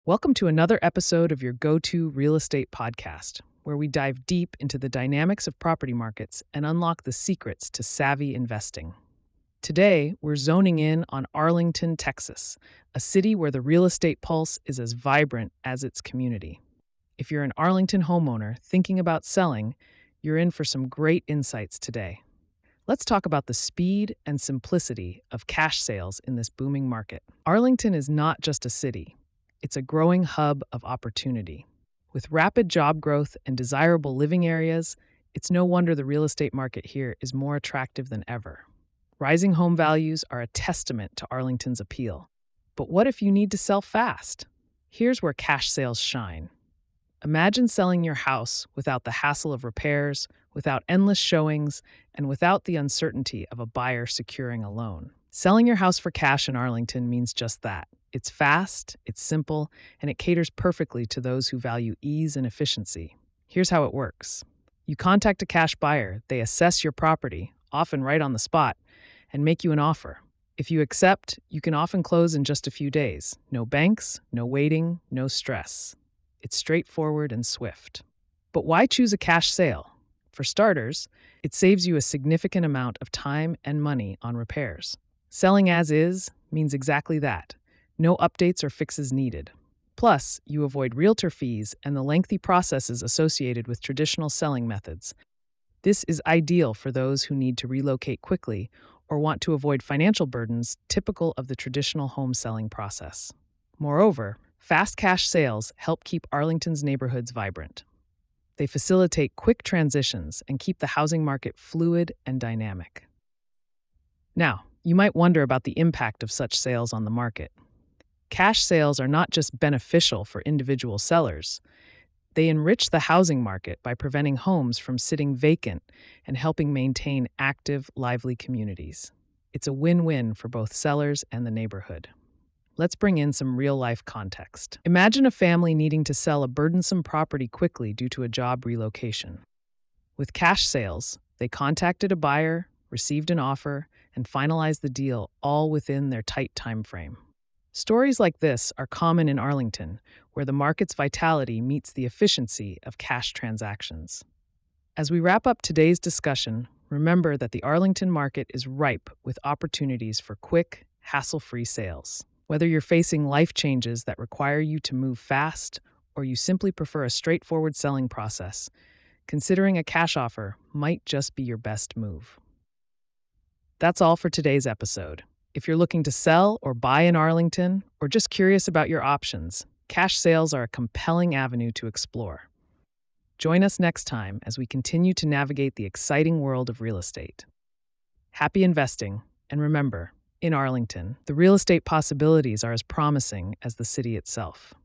Welcome to another episode of your go to real estate podcast, where we dive deep into the dynamics of property markets and unlock the secrets to savvy investing. Today, we're zoning in on Arlington, Texas, a city where the real estate pulse is as vibrant as its community. If you're an Arlington homeowner thinking about selling, you're in for some great insights today. Let's talk about the speed and simplicity of cash sales in this booming market. Arlington is not just a city. It's a growing hub of opportunity. With rapid job growth and desirable living areas, it's no wonder the real estate market here is more attractive than ever. Rising home values are a testament to Arlington's appeal. But what if you need to sell fast? Here's where cash sales shine. Imagine selling your house without the hassle of repairs, without endless showings, and without the uncertainty of a buyer securing a loan. Selling your house for cash in Arlington means just that. It's fast, it's simple, and it caters perfectly to those who value ease and efficiency. Here's how it works. You contact a cash buyer, they assess your property, often right on the spot, and make you an offer. If you accept, you can often close in just a few days. No banks, no waiting, no stress. It's straightforward and swift. But why choose a cash sale? For starters, it saves you a significant amount of time and money on repairs. Selling as is means exactly that. No updates or fixes needed. Plus, you avoid realtor fees and the lengthy processes associated with traditional selling methods. This is ideal for those who need to relocate quickly or want to avoid financial burdens typical of the traditional home selling process. Moreover, fast cash sales help keep Arlington's neighborhoods vibrant. They facilitate quick transitions and keep the housing market fluid and dynamic. Now, you might wonder about the impact of such sales on the market. Cash sales are not just beneficial for individual sellers. They enrich the housing market by preventing homes from sitting vacant and helping maintain active, lively communities. It's a win-win for both sellers and the neighborhood. Let's bring in some real-life context. Imagine a family needing to sell a burdensome property quickly due to a job relocation. With cash sales, they contacted a buyer, received an offer, and finalized the deal all within their tight time frame. Stories like this are common in Arlington, where the market's vitality meets the efficiency of cash transactions. As we wrap up today's discussion, remember that the Arlington market is ripe with opportunities for quick, hassle-free sales. Whether you're facing life changes that require you to move fast, or you simply prefer a straightforward selling process, considering a cash offer might just be your best move. That's all for today's episode. If you're looking to sell or buy in Arlington, or just curious about your options, cash sales are a compelling avenue to explore. Join us next time as we continue to navigate the exciting world of real estate. Happy investing, and remember, in Arlington, the real estate possibilities are as promising as the city itself.